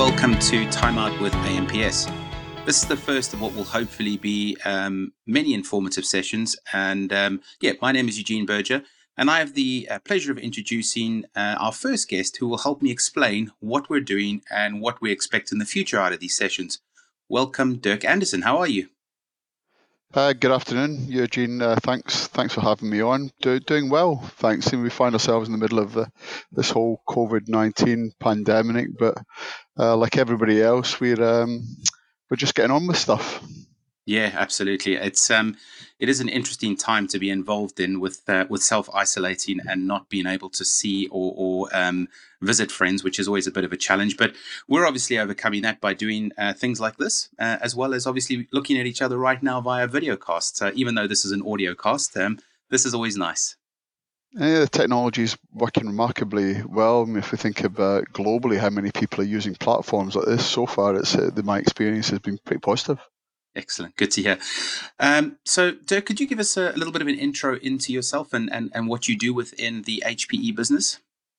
welcome to Time Out with AMPS. This is the first of what will hopefully be many informative sessions. And my name is Eugene Berger, and I have the pleasure of introducing our first guest who will help me explain what we're doing and what we expect in the future out of these sessions. Welcome, Dirk Anderson. How are you? Good afternoon, Eugene. Thanks for having me on. Doing well, thanks. And we find ourselves in the middle of this whole COVID-19 pandemic, but like everybody else, we're just getting on with stuff. Yeah, absolutely. It is an interesting time to be involved in with self-isolating and not being able to see or visit friends, which is always a bit of a challenge. But we're obviously overcoming that by doing things like this, as well as obviously looking at each other right now via video cast. Even though this is an audio cast, this is always nice. Yeah, the technology is working remarkably well. I mean, if we think about globally how many people are using platforms like this so far, my experience has been pretty positive. Excellent. Good to hear. So, Dirk, could you give us a little bit of an intro into yourself and what you do within the HPE business?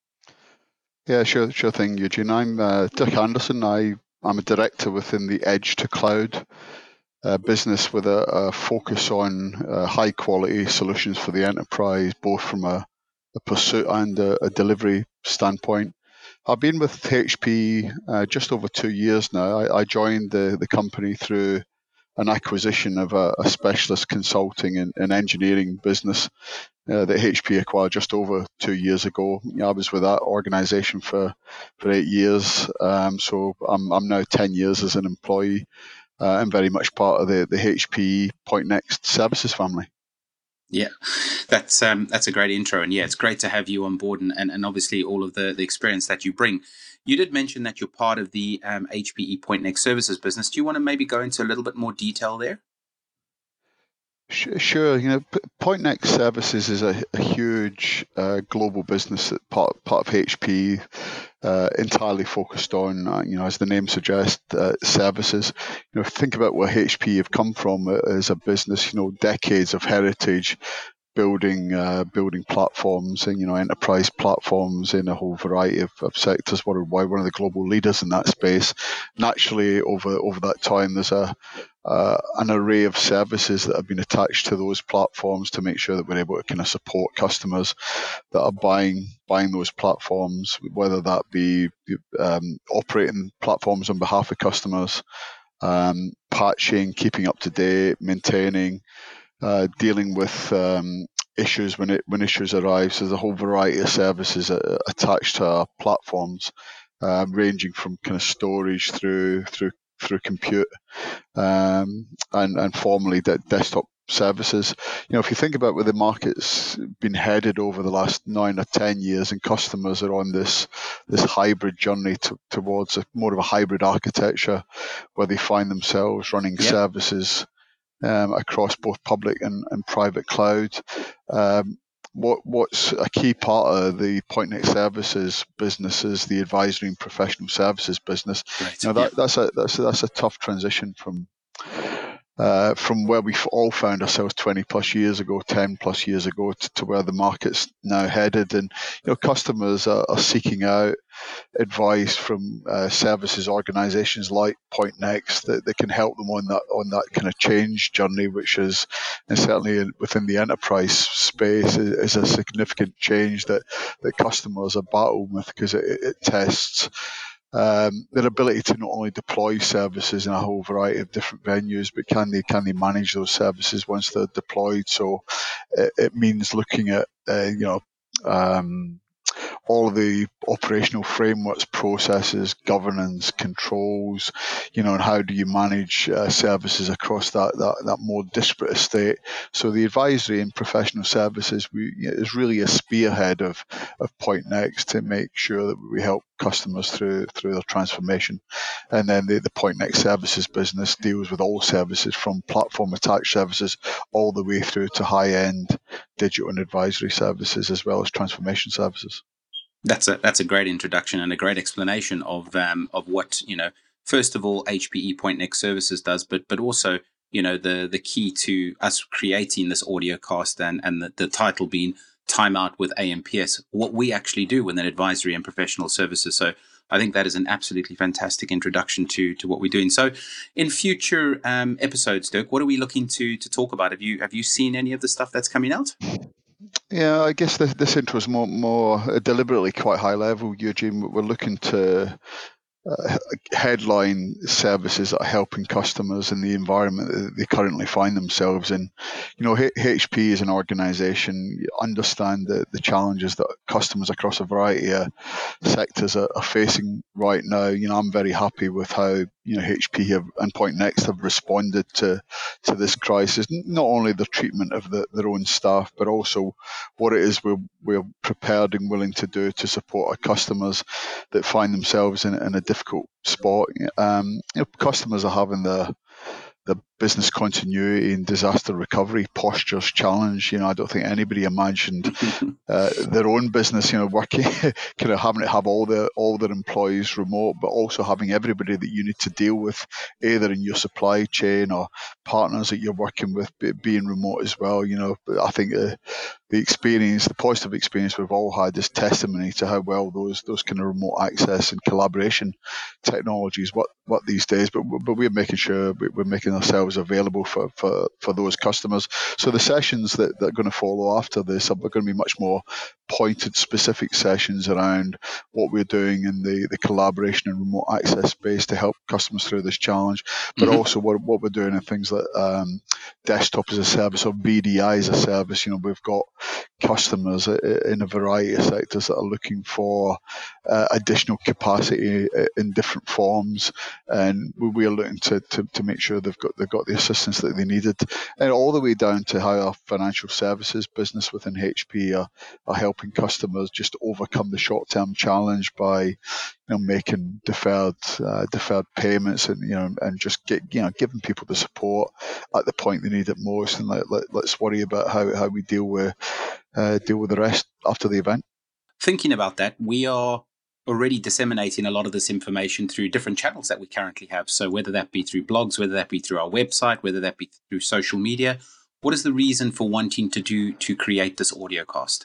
Yeah, sure thing, Eugene. I'm Dirk Anderson. I'm a director within the Edge to Cloud business with a focus on high quality solutions for the enterprise, both from a pursuit and a delivery standpoint. I've been with HP just over 2 years now. I joined the company through an acquisition of a specialist consulting and engineering business that HP acquired just over 2 years ago. I was with that organization for 8 years, so I'm now 10 years as an employee. I'm very much part of the HP Pointnext services family. Yeah, that's a great intro, and yeah, it's great to have you on board, and obviously all of the experience that you bring. You did mention that you're part of the HPE Pointnext services business. Do you want to maybe go into a little bit more detail there? Sure. Pointnext Services is a huge global business that part of HP, entirely focused on, as the name suggests, services. Think about where HP have come from as a business. Decades of heritage building platforms and enterprise platforms in a whole variety of sectors worldwide. One of the global leaders in that space. Naturally, over that time, there's an array of services that have been attached to those platforms to make sure that we're able to kind of support customers that are buying those platforms, whether that be operating platforms on behalf of customers, patching, keeping up to date, maintaining, dealing with issues when issues arise. So there's a whole variety of services attached to our platforms, ranging from kind of storage through compute, and formally desktop services. If you think about where the market's been headed over the last 9 or 10 years, and customers are on this hybrid journey towards more of a hybrid architecture, where they find themselves running services across both public and private cloud. What's a key part of the Pointnext Services business is the advisory and professional services business. Right. That's a tough transition from where we all found ourselves 20 plus years ago, 10 plus years ago, to where the market's now headed. And customers are seeking out advice from services organizations like Pointnext that can help them on that kind of change journey, which is, and certainly within the enterprise space, is a significant change that customers are battling with, because it tests their ability to not only deploy services in a whole variety of different venues, but can they manage those services once they're deployed. So it means looking at all of the operational frameworks, processes, governance, controls, and how do you manage services across that more disparate estate. So the advisory and professional services is really a spearhead of Pointnext to make sure that we help customers through their transformation. And then the Pointnext Services business deals with all services, from platform attached services all the way through to high-end digital and advisory services, as well as transformation services. That's a great introduction and a great explanation of what, first of all, HPE Pointnext Services does, but also, the key to us creating this audio cast and the title being Time Out with AMPS, what we actually do within advisory and professional services. So I think that is an absolutely fantastic introduction to what we're doing. So in future episodes, Dirk, what are we looking to talk about? Have you seen any of the stuff that's coming out? Yeah, I guess this intro is more deliberately quite high level, Eugene. We're looking to headline services that are helping customers in the environment that they currently find themselves in. HP as an organization understand the challenges that customers across a variety of sectors are facing right now. I'm very happy with how HP and Pointnext have responded to this crisis. Not only the treatment of their own staff, but also what it is we're prepared and willing to do to support our customers that find themselves in a difficult spot. Customers are having the business continuity and disaster recovery postures challenge. I don't think anybody imagined their own business, working, kind of having to have all their employees remote, but also having everybody that you need to deal with, either in your supply chain or partners that you're working with, being remote as well. I think the positive experience we've all had is testimony to how well those kind of remote access and collaboration technologies work these days. But we're making sure we're making ourselves available for those customers. So the sessions that are going to follow after this are going to be much more pointed, specific sessions around what we're doing in the collaboration and remote access space to help customers through this challenge, but also what we're doing in things like desktop as a service or VDI as a service. We've got customers in a variety of sectors that are looking for additional capacity in different forms, and we are looking to make sure they've got the assistance that they needed, and all the way down to how our financial services business within HP are helping customers just overcome the short-term challenge by making deferred payments and just giving people the support at the point they need it most, and let's worry about how we deal with the rest after the event. Thinking about that, we are already disseminating a lot of this information through different channels that we currently have. So whether that be through blogs, whether that be through our website, whether that be through social media, what is the reason for wanting to create this audio cast?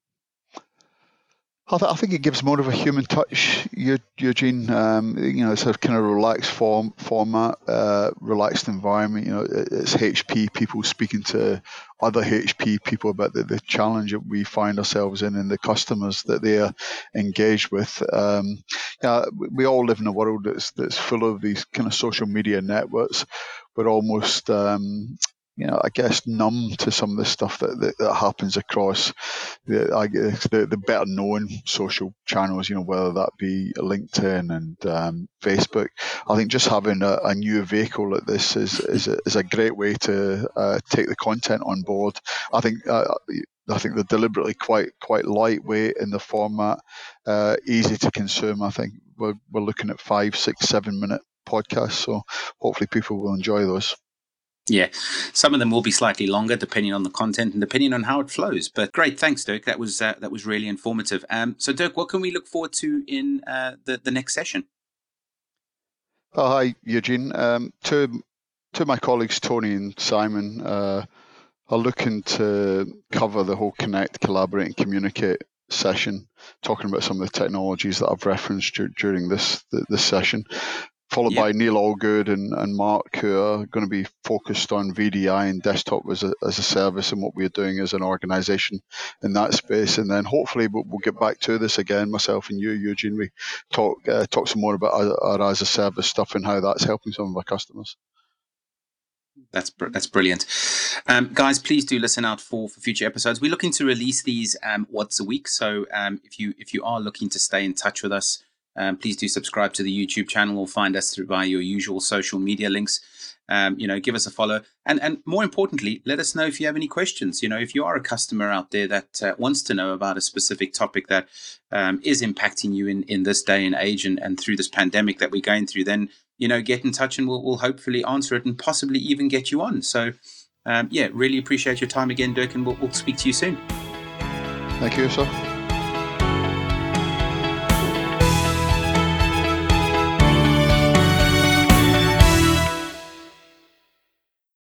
I think it gives more of a human touch, Eugene. It's a kind of relaxed format, relaxed environment. It's HP people speaking to other HP people about the challenge that we find ourselves in and the customers that they are engaged with. We all live in a world that's full of these kind of social media networks. We're almost I guess numb to some of the stuff that happens across the better known social channels, whether that be LinkedIn and Facebook. I think just having a new vehicle like this is a great way to take the content on board. I think they're deliberately quite lightweight in the format, easy to consume. I think we're looking at 5, 6, 7 minute podcasts, so hopefully people will enjoy those. Yeah, some of them will be slightly longer depending on the content and depending on how it flows. But great, thanks, Dirk. That was really informative. So, Dirk, what can we look forward to in the next session? Oh, hi, Eugene. Two of my colleagues, Tony and Simon, are looking to cover the whole Connect, Collaborate and Communicate session, talking about some of the technologies that I've referenced during this session. Followed by Neil Allgood and Mark, who are going to be focused on VDI and desktop as a service and what we're doing as an organization in that space. And then hopefully we'll get back to this again, myself and you, Eugene. We talk some more about our as a service stuff and how that's helping some of our customers. That's brilliant. Guys, please do listen out for future episodes. We're looking to release these once a week. So if you are looking to stay in touch with us, please do subscribe to the YouTube channel or find us via your usual social media links. Give us a follow. And more importantly, let us know if you have any questions. If you are a customer out there that wants to know about a specific topic that is impacting you in this day and age and through this pandemic that we're going through, then, get in touch and we'll hopefully answer it and possibly even get you on. So, really appreciate your time again, Dirk, and we'll speak to you soon. Thank you, sir.